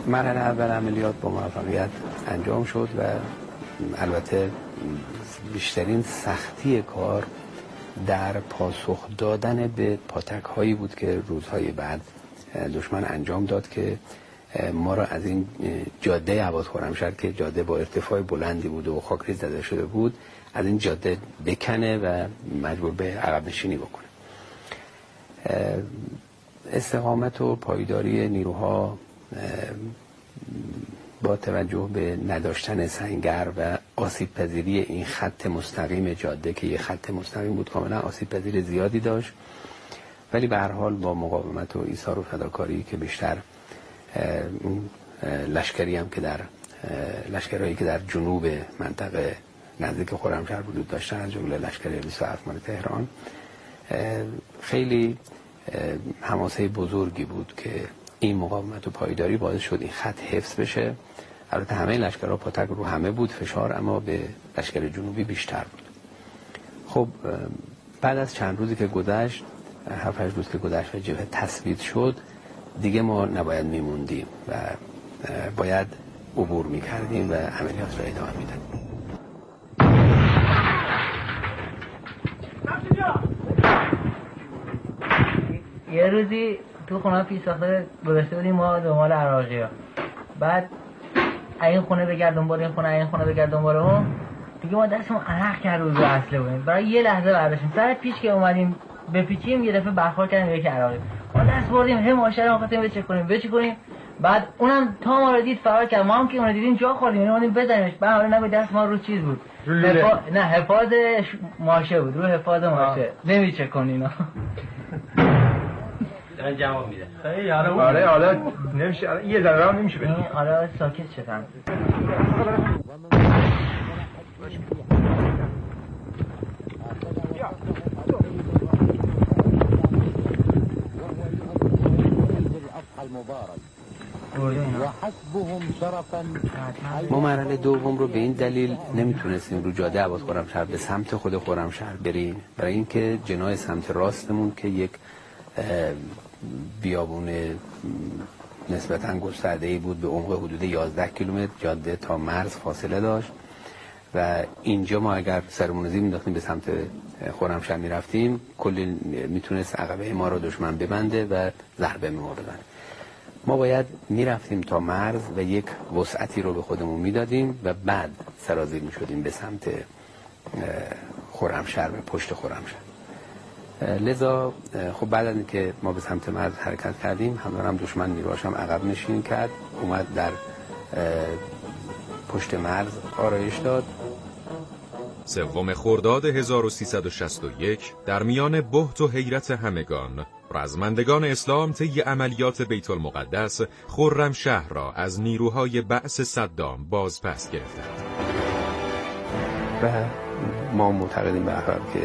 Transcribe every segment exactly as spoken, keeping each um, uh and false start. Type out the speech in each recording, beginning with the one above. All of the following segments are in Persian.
مرحله اول عملیات با موفقیت انجام شد و البته بیشترین سختی کار در پاسخ دادن به پاتک هایی بود که روزهای بعد دشمن انجام داد که ما را از این جاده عباس خرمشهر که جاده با ارتفاع بلندی بود و خاکریز زده شده بود از این جاده بکنه و مجبور به عقب نشینی بکنه. استقامت و پایداری نیروها با توجه به نداشتن سنگر و آسیب پذیری این خط مستقیم جاده که یه خط مستقیم بود کاملا آسیب پذیری زیادی داشت، ولی به هر حال با مقاومت و ایثار و فداکاری که بیشتر لشکری هم که در لشکرهایی که در جنوب منطقه نزدیک خرمشهر وجود داشتن از جمله لشکر بیست و هفت مال تهران خیلی حماسه بزرگی بود که این مقاومت و پایداری باعث شد این خط حفظ بشه. البته همه لشکرها پاتک رو همه بود فشار، اما به لشکر جنوبی بیشتر بود. خب بعد از چند روزی که گذشت، هفت هشت روز که گذشت و جبهه تثبیت شد، دیگه ما نباید میموندیم و باید عبور میکردیم و عملیات را ادامه میدادیم. یه روزی تو خونه پیش ساخته گذاشته بودیم ما دنبال عراقی ها، بعد این خونه بگرد دنبال این خونه، این خونه بگرد دنبال اون، دیگه ما دستمون عرق کرد روز اصله بودیم. برای یه لحظه برداشتیم سر پیش که اومدیم بپیچیم یه دفعه برخورد کردیم یک عراقی، ما دست بردیم هم ماشین رو خواستیم بچک کنیم بچک کنیم، بعد اونم تا ما رو دید فرار کرد، ما هم که اون رو دیدیم جا خوردیم، یعنی اومدیم بزنیمش، بعد حالا نگو دست ما رو چیز بود حفا... نه حفاظ ماشه بود، رو حفاظ ماشه نمیچک کن اینا دارن جواب میده. آره حالا نمیشه، یه ذره هم نمیشه بگیم. حالا ساکت شدن. ما مرحله دوم رو به این دلیل نمیتونستیم رو جاده عباس خرمشهر به سمت خود خرمشهر بریم، برای اینکه جناح سمت راستمون که یک بیابون نسبتاً گسترده‌ای بود به عمق حدود یازده کیلومتر جاده تا مرز فاصله داشت و اینجا ما اگر سرمون رو می‌انداختیم به سمت خرمشهر می‌رفتیم کلی میتونست عقبه ما رو دشمن ببنده و ضربه ما بزنه. ما باید میرفتیم تا مرز و یک وسعتی رو به خودمون میدادیم و بعد سرازیر میشدیم به سمت خرمشهر و پشت خرمشهر. لذا خب بعد از اینکه ما به سمت مرز حرکت کردیم همراه هم دشمن نیروهاش هم عقب نشینی کرد، اومد در پشت مرز آرایش داد. سوم خرداد هزار و سیصد و شصت و یک در میان بهت و حیرت همگان، رزمندگان اسلام طی عملیات بیت المقدس خرمشهر را از نیروهای بعث صدام بازپس گرفتند. و ما معتقدیم به حال که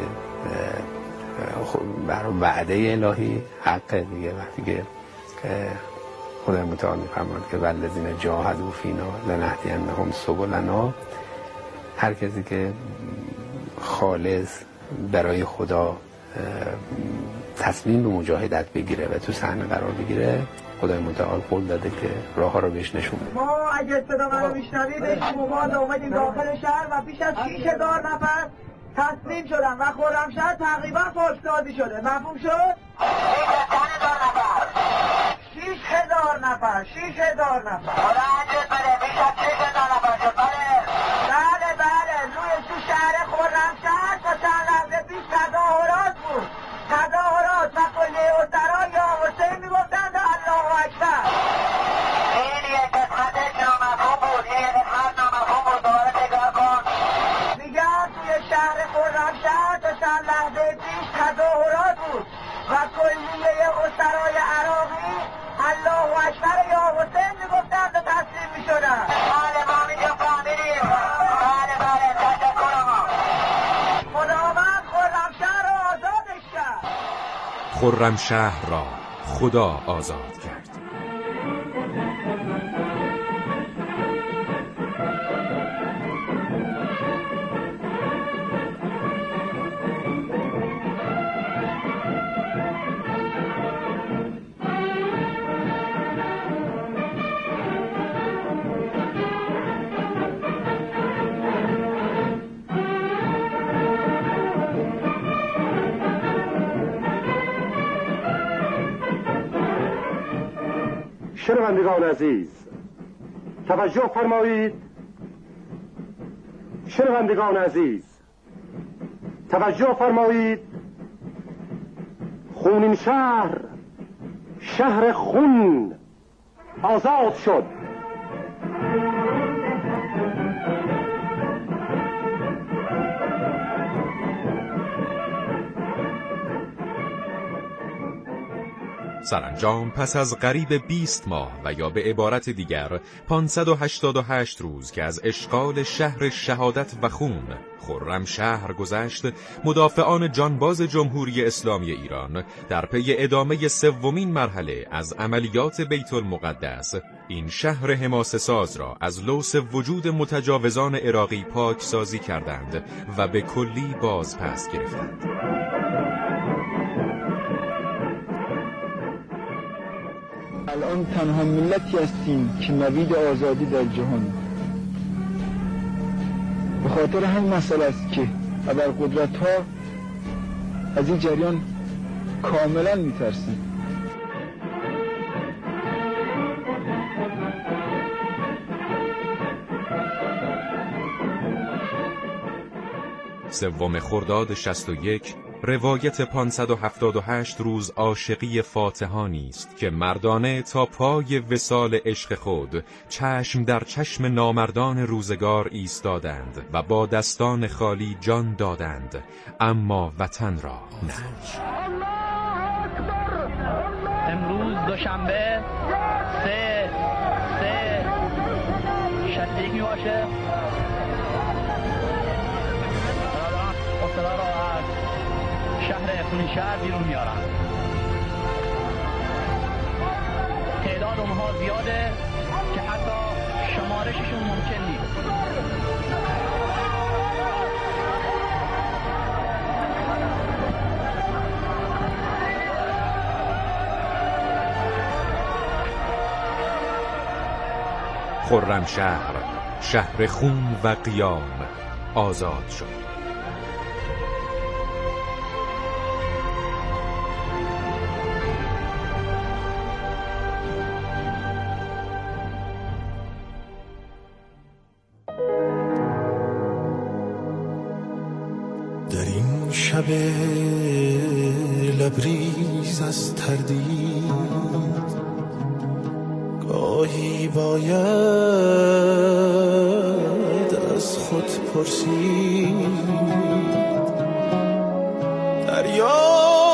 برای وعده الهی حق دیگه، وقتی که خدای متعال می‌فرماید که والذین جاهدوا فینا لنهدینهم سبلنا، هر کسی که خالص برای خدا تصمیم به مجاهدت بگیره و تو صحنه قرار بگیره، خدای متعال قول داده که راه ها رو بهش نشون بده. ما اگه صدا منو میشنوید بشیم ما اومدیم داخل شهر و بیش از شش هزار نفر تسلیم شدن و خرمشهر تقریبا پاکسازی شده. مفهوم شد؟ شش هزار نفر شش هزار نفر حالا عجب بله بیش از شش هزار نفر شد. بله بله روی تو شهر خرمشهر تا چند لحظه پیش تظاهرات بود، تظاهرات و کلیه اسرا یا حسین میگفتند الله اکبر. این یک قسمتش نامفهوم بود، این یک قسمت نامفهوم بود. دوباره تکرار کن. میگم توی شهر خرمشهر تا چند لحظه پیش تظاهرات بود و کلیه اسرای عراقی الله اکبر یا حسین میگفتند و تسلیم میشدن. بله ما میگم فهمیدیم. بله بله تشکر آقا. خداوند خرمشهر را آزادش کرد. خرمشهر را خدا آزاد کرد. شنوندگان عزیز توجه فرمایید. شنوندگان عزیز توجه فرمایید. خونین شهر، شهر خون آزاد شد. سرانجام پس از قریب بیست ماه و یا به عبارت دیگر پانصد و هشتاد و هشت روز که از اشغال شهر شهادت و خون خرم شهر گذشت، مدافعان جانباز جمهوری اسلامی ایران در پی ادامه سومین مرحله از عملیات بیت المقدس این شهر حماسه ساز را از لوث وجود متجاوزان عراقی پاک سازی کردند و به کلی باز پس گرفتند. الان تنها ملتی هستیم که نوید آزادی در جهان. به خاطر همین مسئله است که ابرقدرت ها از این جریان کاملا میترسن. سوم خرداد شصت و یک روایت پانصد و هفتاد و هشت روز عاشقی فاتحانی است که مردانه تا پای وصال عشق خود چشم در چشم نامردان روزگار ایستادند و با دستان خالی جان دادند، اما وطن را نه. امروز دوشنبه سه سه شصت و یک میباشه. افتادا را از شهر خونین شهر بیرون میارن. تعداد اونها زیاده که حتی شمارششون ممکن نیست. خرم شهر، شهر خون و قیام آزاد شد. شب لبریز از تردید گاهی باید از خود پرسید دریا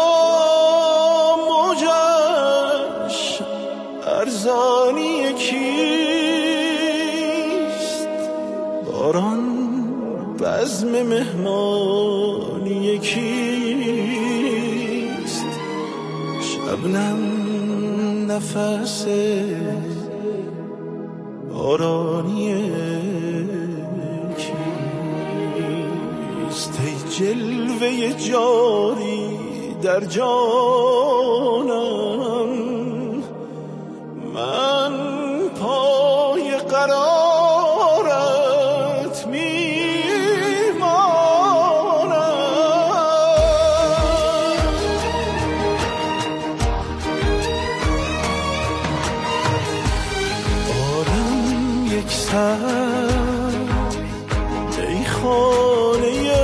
موجش ارزانی کیست، باران بزم مهمانی کیست، شبنم نفس بارانی کیست. ای جلوه جاری در جانم، من پای قرارت میمانم. عالم یک سر ای خانه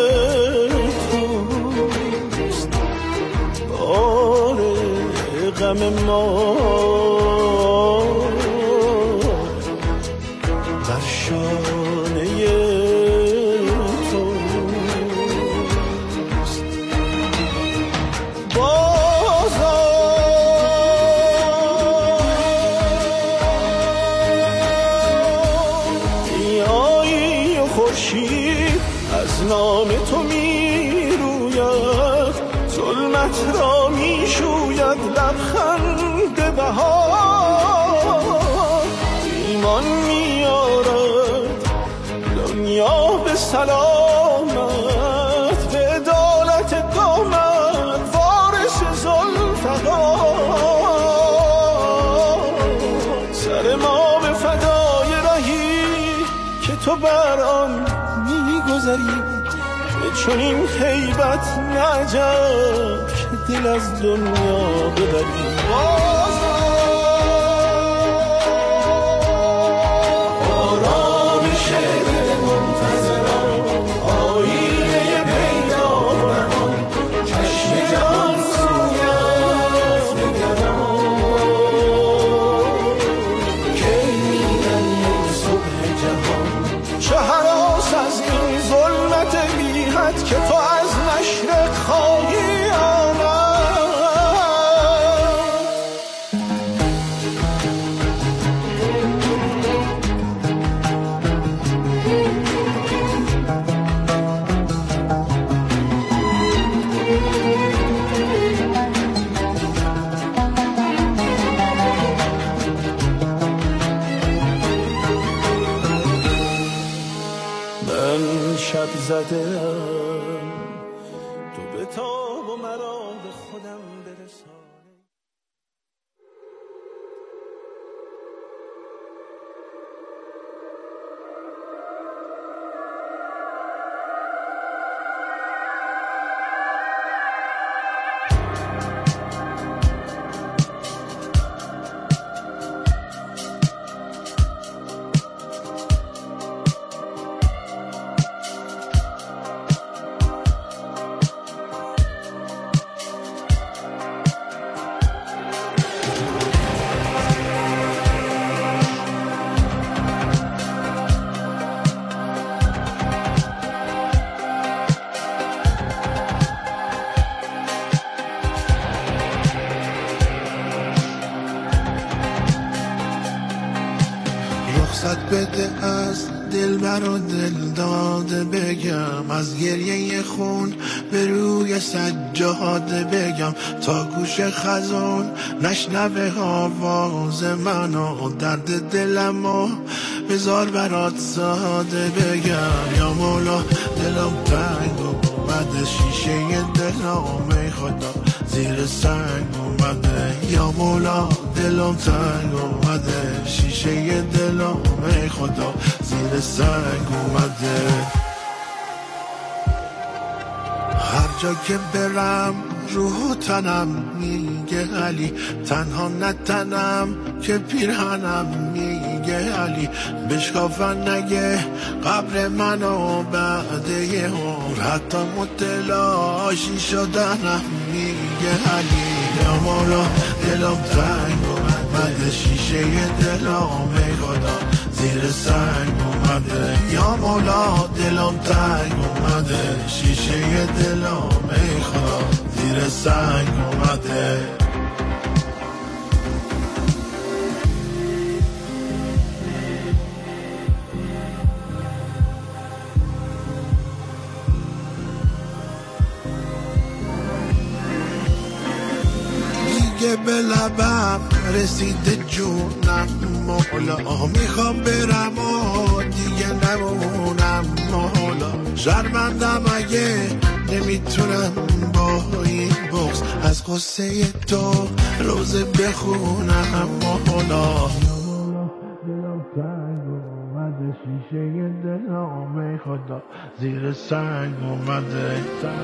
توست، بار غم ما بر شانه توست. بازا بیایی و خورشید از نام تو می روید، ظلمت را می شوید لبخند بهار، ایمان می آرد دنیا به سلامت، به عدالت قامت وارث ذوالفقار. سر ما به فدای رهی که تو بر آن می گذری، چون این هیبت نعجب که دل از دنیا ببری. به تاب و مرا به خودم برسان. بده از دل برا دل داده بگم، از گریه خون به روی سجاده بگم، تا گوش خزان نشنوه آواز منو، درد دلمو بذار برات ساده بگم. یا مولا دلم تنگ اومده، شیشه دلم خدا زیر سنگ اومده. یا مولا دلم تنگ اومده، شیشه دلم خدا زیر سنگ اومده. هر جا که برم روح و تنم میگه علی، تنها نتنم که پیرهنم میگه علی. بشکافن نگه قبر منو بعد یه عمر، حتی متلاشی شدنم میگه علی. یا مولا دلم تنگ اومده، شیشه دلم خدا زیر سنگ اومده. یا مولا دلم تنگ اومده، شیشه دلم خدا زیر سنگ اومده. دیگه به لبم رسیده جونم مولا، میخوام برم و دیگه نمونم مولا. شرمندم اگه نمیتونم با این بغض از قصه تو روزه بخونم مولا. دلم تنگ اومده، شیشه دلم خدا زیر سنگ اومده.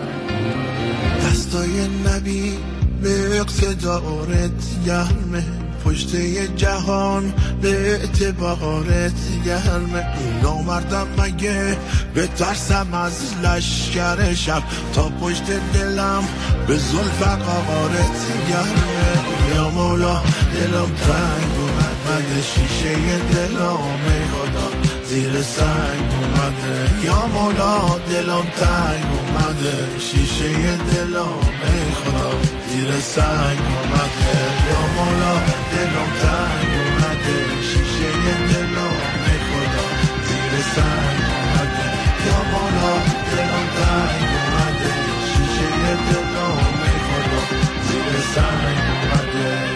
دستای نبی به اقتدارت گرمه، پشت جهان به اعتبارت گرمه. نامردم مگه به ترسم از لشکر شب، تا پشت دلم به زلف قارت گرمه. یا مولا دلم تنگ اومده، شیشه دلم خدا زیر سنگ اومده. یا مولا دلم تنگ اومده، شیشه دلم خدا زیر سنگ اومده. یا مولا دلم تنگ اومده، شیشه دلم خدا زیر سنگ اومده. یا مولا دلم تنگ اومده، شیشه دلم خدا زیر سنگ اومده.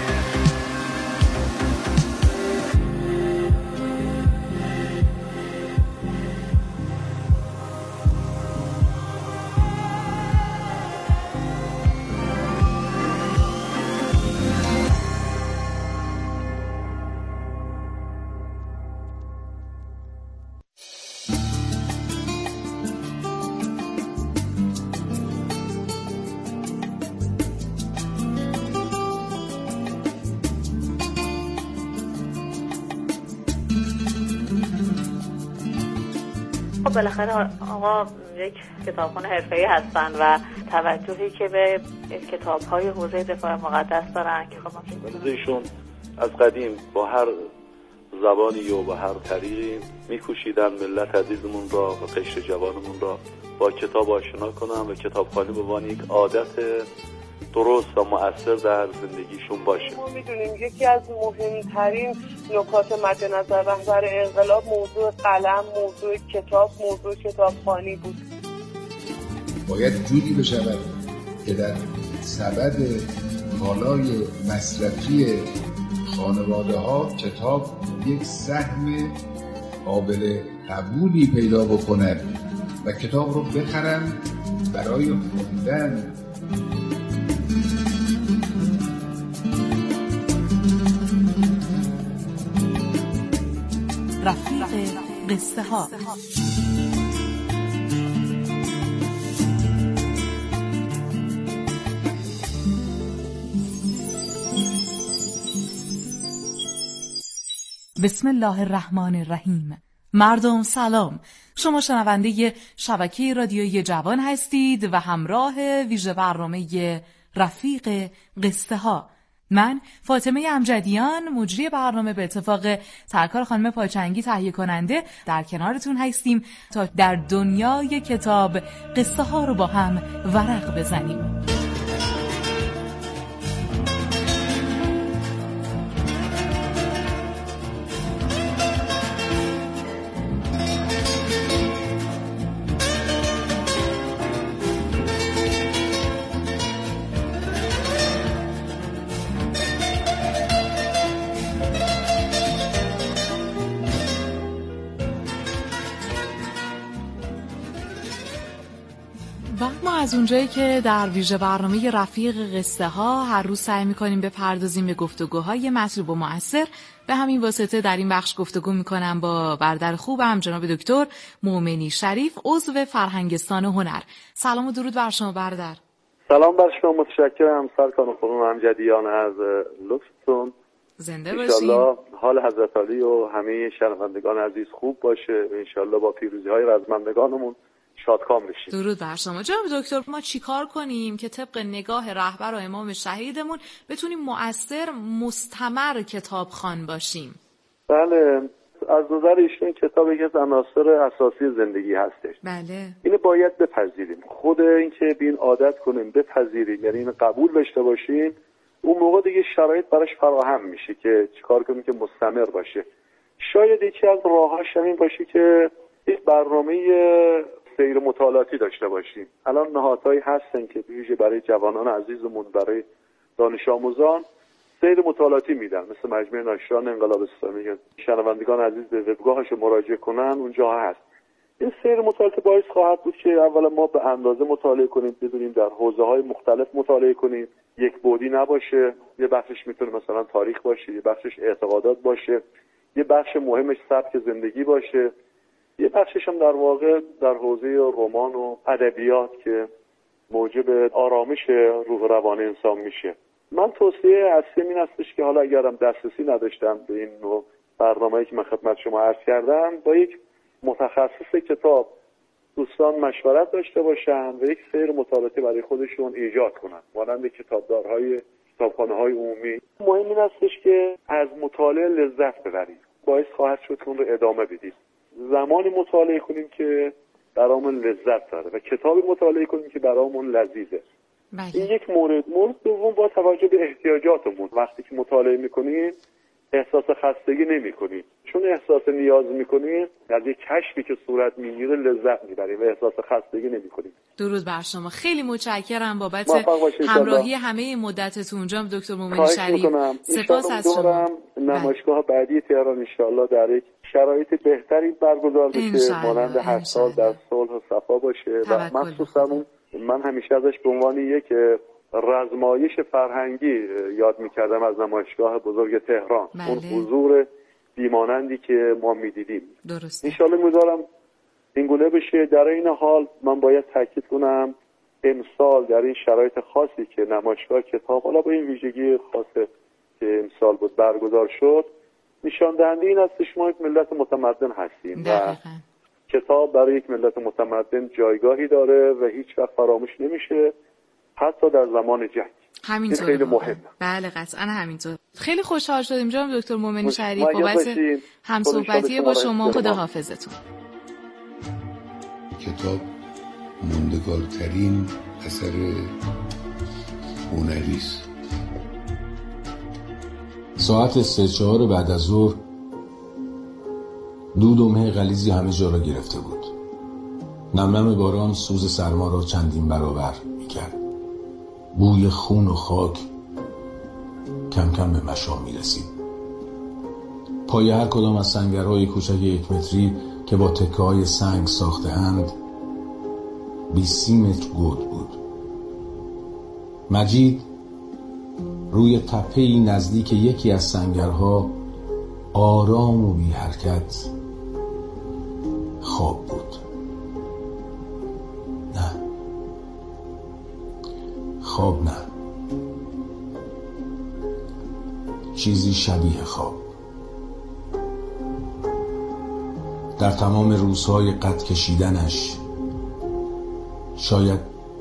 بالاخره آقا یک کتابخانه حرفه‌ای هستن و توجهی که به کتاب‌های حوزه دفاع مقدس دارن که خب ایشون از قدیم با هر زبانی و با هر طریقی می‌کوشیدن ملت عزیزمون را و قشر جوانمون را با کتاب آشنا کنن و کتابخوانی به عنوان یک عادت درست و مؤثر در زندگیشون باشه. ما میدونیم یکی از مهمترین نکات مد نظر رهبر انقلاب موضوع قلم، موضوع کتاب، موضوع کتابخوانی بود. باید جوری بشود که در سبد کالای مصرفی خانواده ها کتاب یک سهم قابل قبولی پیدا بکند و کتاب رو بخرن برای خوندن. رفیق قصه ها. بسم الله الرحمن الرحیم. مردم سلام، شما شنونده شبکه رادیویی جوان هستید و همراه ویژه برنامه رفیق قصه ها. من فاطمه امجدیان مجری برنامه به اتفاق سرکار خانم پاچنگی تهیه کننده در کنارتون هستیم تا در دنیای کتاب قصه ها رو با هم ورق بزنیم. ما از اونجایی که در ویژه برنامه رفیق قصه ها هر روز سعی میکنیم بپردازیم به گفتگوهای مطلوب و مؤثر، به همین واسطه در این بخش گفتگو میکنم با برادر خوبم جناب دکتر مومنی شریف، عضو فرهنگستان هنر. سلام و درود بر شما برادر. سلام بر شما، متشکرم سرکار خانم امجدیان از لطفتون. زنده باشین. انشالله حال حضرت علی و همه شنوندگان عزیز خوب باشه و انشالله با پیروزی های رزمندگانمون شادکام بشیم. درود بر شما. جناب دکتر، ما چیکار کنیم که طبق نگاه رهبر و امام شهیدمون بتونیم مؤثر مستمر کتابخوان باشیم؟ بله، از نظر ایشون کتاب یکی از عناصر اساسی زندگی هستش. بله. اینو باید بپذیریم. خود اینکه بین عادت کنیم بپذیریم، یعنی اینو قبول داشته باشیم، اون موقع دیگه شرایط براش فراهم میشه که چیکار کنیم که مستمر باشه. شاید یکی از راهاش همین باشه که یک برنامه سیر مطالعاتی داشته باشیم. الان نهادهایی هستن که ویژه برای جوانان عزیزمون، برای دانش آموزان سیر مطالعاتی میدن، مثل مجمع ناشران انقلاب اسلامی. شنوندگان عزیز به وبگاهش مراجعه کنن، اونجا هست. این سیر مطالعاتی باعث خواهد بود که اولا ما به اندازه مطالعه کنیم، بدونیم در حوزه‌های مختلف مطالعه کنیم، یک بعدی نباشه. یه بخشش میتونه مثلا تاریخ باشه، یه بخشش اعتقادات باشه، یه بخش مهمش سبک زندگی باشه، یه بخشش هم در واقع در حوزه رمان و ادبیات که موجب آرامش روح روان انسان میشه. من توصیه اصلی این هستش که حالا اگرم دسترسی نداشتم به این نوع برنامه‌ای که من خدمت شما عرض کردم، با یک متخصص کتاب دوستان مشورت داشته باشن و یک سیر مطالعاتی برای خودشون ایجاد کنن، مانند کتابدارهای کتابخانه‌های عمومی. مهم این هستش که از مطالعه لذت ببرید. باعث خواهد شد که اون رو ادامه بدید. زمانی مطالعه کنیم که برامون لذت داره و کتابی مطالعه کنیم که برامون لذیذه. بله. این یک مورد. مورد دوم، با توجه به احتیاجاتمون وقتی که مطالعه میکنیم احساس خستگی نمیکنیم، چون احساس نیاز میکنیم از یک کشفی که صورت میگیره لذت میبریم و احساس خستگی نمیکنیم. درود بر شما. خیلی متشکرم بابت همراهی همه مدتتون جناب دکتر مومنی شریف. سپاس از شما. نمایشگاه بعدی تهران ان شاءالله در یک شرایط بهتری برگزار بشه، مانند هر سال در صلح و صفا باشه و مخصوصا من همیشه ازش به عنوان یک رزمایش فرهنگی یاد میکردم از نمایشگاه بزرگ تهران. بله. اون حضور بیمانندی که ما میدیدیم. درسته. انشالله میذارم این گونه بشه. در این حال من باید تاکید کنم امسال در این شرایط خاصی که نمایشگاه کتاب حالا با این ویژگی خاصه که امسال بود برگزار شد، نشان دهنده این است که ما یک ملت متمدن هستیم و کتاب برای یک ملت متمدن جایگاهی داره و هیچ وقت فراموش نمیشه، حتی در زمان جنگ. همینطور. خیلی مهمه. بله قطعا همینطور. خیلی خوشحال شدیم جناب دکتر مومنی شریف بابت همصحبتی با شما. خداحافظتون. کتاب موندگارترین اثر هنری است. ساعت سه چهار بعد از ظهر دود و مه غلیظی همه جا را گرفته بود. نمنم باران سوز سرما را چندین برابر میکرد. بوی خون و خاک کم کم به مشام میرسید. پای هر کدام از سنگرهای کوچک یک متری که با تکه های سنگ ساخته اند بیست متر گود بود. مجید روی تپه‌ای نزدیک یکی از سنگرها آرام و بی حرکت خواب بود. نه، خواب نه، چیزی شبیه خواب. در تمام روزهای قد کشیدنش شاید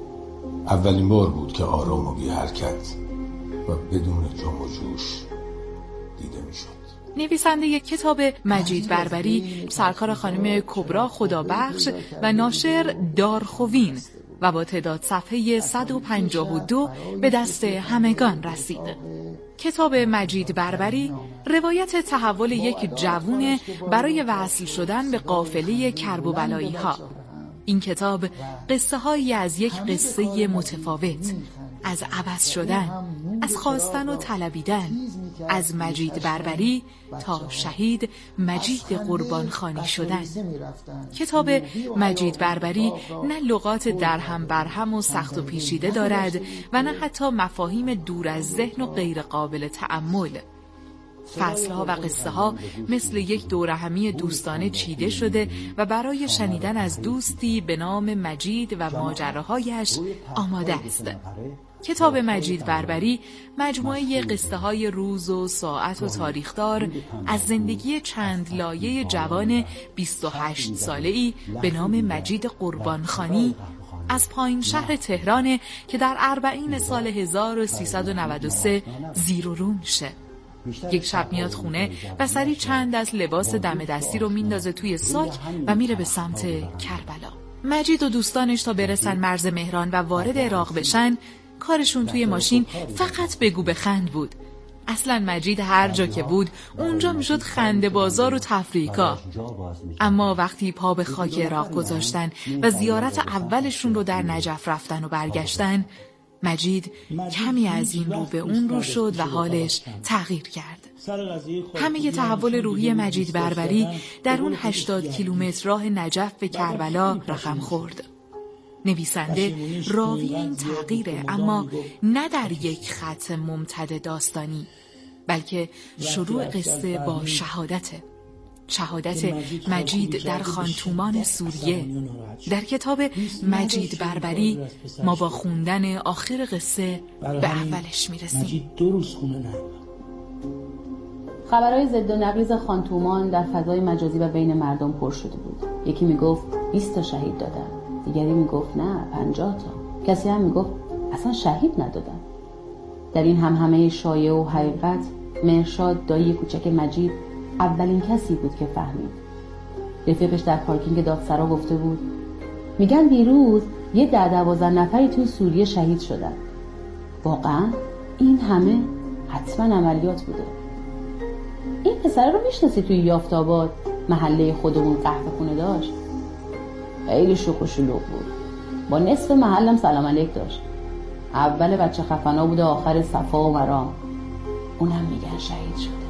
اولین بار بود که آرام و بی حرکت و بدون جنب و جوش دیده می شد. نویسنده کتاب مجید بربری سرکار خانم کبرا خدابخش و ناشر دارخوین و با تعداد صفحه صد و پنجاه و دو به دست همگان رسید. کتاب مجید بربری روایت تحول یک جوون برای وصل شدن به قافله کرب و بلایی ها. این کتاب قصه هایی از یک قصه متفاوت، از عوض شدن، از خواستن و طلبیدن، از مجید بربری تا شهید مجید قربانخانی شدن. کتاب مجید بربری نه لغات درهم برهم و سخت و پیچیده دارد و نه حتی مفاهیم دور از ذهن و غیر قابل تأمل. فصلها و قصه ها مثل یک دورهمی دوستانه چیده شده و برای شنیدن از دوستی به نام مجید و ماجراهایش آماده است. کتاب مجید بربری مجموعه قصه های روز و ساعت و تاریخدار از زندگی چند لایه جوان بیست و هشت ساله‌ای به نام مجید قربانخانی از پایین شهر تهران که در اربعین سال هزار و سیصد و نود و سه زیر و رو میشه. یک شب میاد خونه و سری چند از لباس دم دستی رو میندازه توی ساک و میره به سمت کربلا. مجید و دوستانش تا برسن مرز مهران و وارد عراق بشن کارشون توی ماشین فقط بگو بخند بود. اصلا مجید هر جا که بود اونجا میشد خنده بازار و تفریحگاه. اما وقتی پا به خاک عراق گذاشتن و زیارت اولشون رو در نجف رفتن و برگشتن، مجید کمی از این رو به اون رو شد و حالش تغییر کرد. همه تحول روحی مجید بربری در اون هشتاد کیلومتر راه نجف به کربلا رقم خورد. نویسنده راوی این تغییره، اما نه در یک خط ممتد داستانی، بلکه شروع قصه با شهادته. شهادت مجید در خانتومان سوریه. در کتاب مجید بربری ما با خوندن آخر قصه به اولش میرسیم. خبرهای ضد و نقیض خانتومان در فضای مجازی و بین مردم پر شده بود. یکی میگفت بیست تا شهید دادن، دیگری میگفت نه پنجاه تا، کسی هم میگفت اصلا شهید ندادن. در این همهمه شایعه و حقیقت مرشاد دایی کوچک مجید اولین کسی بود که فهمید. رفیقش در پارکینگ دادسرا گفته بود میگن دیروز یه ده دوازده نفری توی سوریه شهید شدن. واقعا این همه حتما عملیات بوده. این پسره رو میشناسی توی یافت‌آباد محله خودمون قهوه خونه داشت؟ خیلی شوخ و شلوغ بود، با نصف محلم سلام علیک داشت. اول بچه خفنا بوده، آخر صفا و مرام. اونم میگن شهید شده.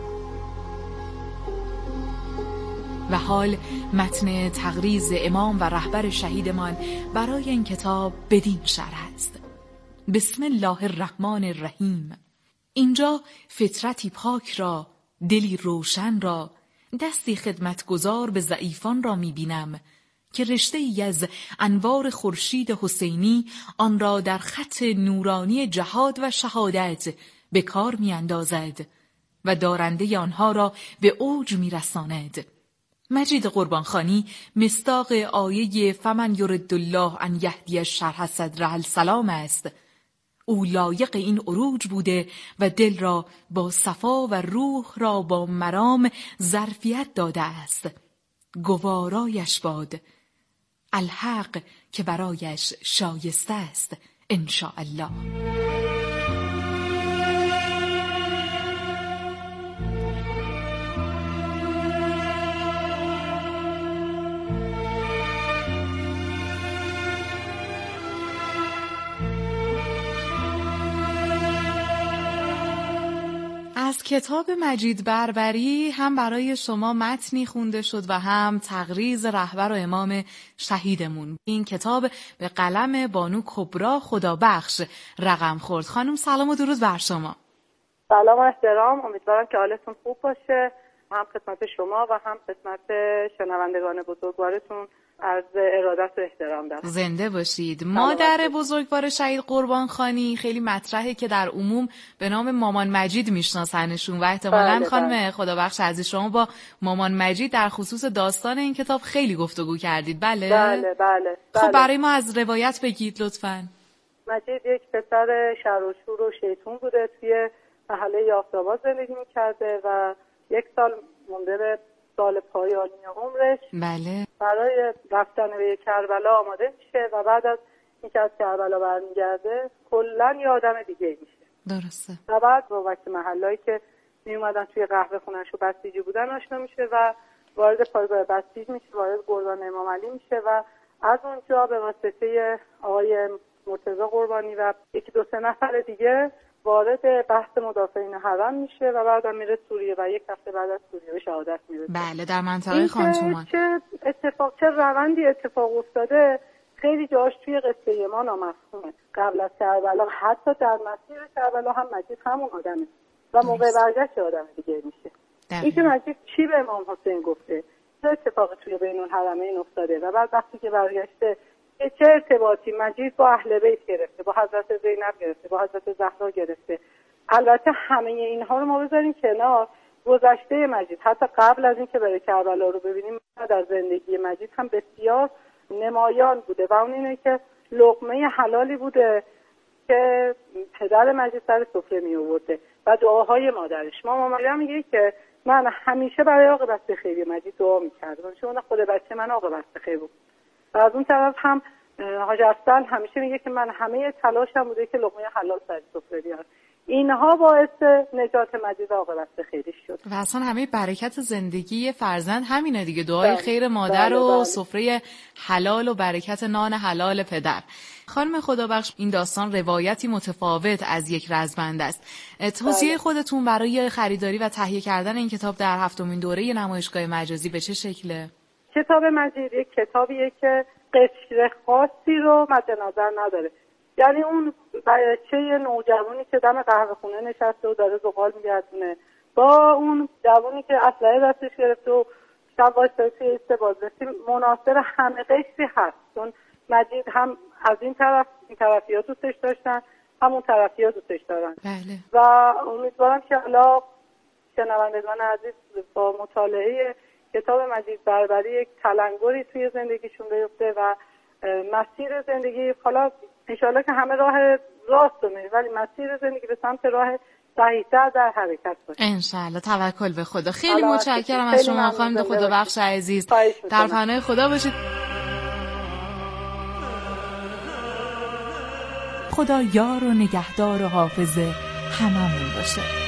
و حال متن تقریض امام و رهبر شهیدمان برای این کتاب بدین شرح است: بسم الله الرحمن الرحیم. اینجا فطرتی پاک را، دلی روشن را، دستی خدمتگزار به ضعیفان را میبینم که رشته ای از انوار خورشید حسینی آن را در خط نورانی جهاد و شهادت به کار میاندازد و دارنده آنها را به اوج میرساند. مجید قربانخانی مصداق آیه فمن یرد الله ان یهدی شرح صدره السلام است. او لایق این عروج بوده و دل را با صفا و روح را با مرام ظرفیت داده است. گوارایش باد الحق که برایش شایسته است انشاءالله. از کتاب مجید بربری هم برای شما متنی خونده شد و هم تقریض رهبر و امام شهیدمون. این کتاب به قلم بانو کبرا خدابخش رقم خورد. خانم سلام و درود بر شما. سلام و احترام، امیدوارم که حالتون خوب باشه، هم خدمت شما و هم خدمت شنوندگان بزرگوارتون عرض ارادت و احترام دارم. زنده باشید. مادر بزرگوار شهید قربانخانی خیلی مطرحه که در عموم به نام مامان مجید میشناسنشون و احتمالاً بله خانم بله. خدابخش عزیز شما با مامان مجید در خصوص داستان این کتاب خیلی گفتگو کردید. بله بله بله, خب بله. برای ما از روایت بگید لطفاً. مجید یک پسر شر و شور و شیطون بوده، توی محله یافت‌آباد زندگی میکرده و یک سال مونده به سال پایانی عمرش. بله. برای رفتن به کربلا آماده میشه و بعد از اینکه از کربلا برمیگرده کلا یه آدم دیگه میشه. درسته. و بعد با وقت محلهایی که می اومدن توی قهوه خونه‌ش و بسیجی بودن آشنا میشه و وارد پایگاه بسیج میشه، وارد گردان امام علی میشه و از اونجا به واسطه آقای مرتضی قربانی و یکی دو سه نفر دیگه وارد بحث مدافعین حرم میشه و بعدم میره سوریه و یک هفته بعد از سوریه به شهادت میرسه. بله در منطقه خانتومان. چه اتفاق چه روندی اتفاق افتاده خیلی جاش توی قصه ما نامفهومه. قبل از کربلا حتی در مسیر کربلا هم مجید همون آدمه و موقع برگشت آدم دیگه میشه. این که مجید چی به امام حسین گفته، چه اتفاقی توی بین الحرمین افتاده و بعد وقتی که برگشته چه ارتباطی مجید با اهل بیت گرفته، با حضرت زینب گرفته، با حضرت زهرا گرفته. البته همه اینها رو ما بذاریم کنار. گذشته مجید حتی قبل از اینکه بره کربلا رو ببینیم در زندگی مجید هم بسیار نمایان بوده و اون اینه که لقمه حلالی بوده که پدر مجید سر سفره می آورده و دعاهای مادرش. مامان مریم میگه که من همیشه برای عاقبت بخیر مجید دعا می‌کردم، چون خود بچه من عاقبت بخیر بود. و از اون طرف هم حاج افضل همیشه میگه که من همه تلاشم بوده که لقمه حلال سر سفره بیارم. اینها باعث نجات مجید عاقبت بخیرش شد. و اصلا همه برکت زندگی فرزند همینه دیگه، دعای بله. خیر مادر بله، و بله. سفره حلال و برکت نان حلال پدر. خانم خدابخش این داستان روایتی متفاوت از یک رزمنده است. توصیه بله. خودتون برای خریداری و تهیه کردن این کتاب در هفتمین دوره نمایشگاه مجازی به چه شکله؟ کتاب مجید یک کتابیه که قشر خاصی رو مد نظر نداره. یعنی اون بچه نوجوانی که دم قهوه خونه نشسته و داره زغال میگردونه با اون جوانی که اسلحه دستش گرفته و شب واسه توی ایست بازرسی مناصر همه قشری هست. چون مجید هم از این طرف این طرفی ها دوستش داشتن، همون طرفی ها دوستش دارن. بله. و امیدوارم که حالا شنوندگان عزیز با مطالعه کتاب مجید بربری یک تلنگری توی زندگیشون بیفته و مسیر زندگی، حالا انشالله که همه راه راست رو میریم ولی مسیر زندگی به سمت راه صحیح‌تر در حرکت باشه. انشالله. توکل به خدا. خیلی متشکرم از شما خانم خدابخش عزیز. در پناه خدا باشید. خدا یار و نگهدار و حافظ هممون باشه.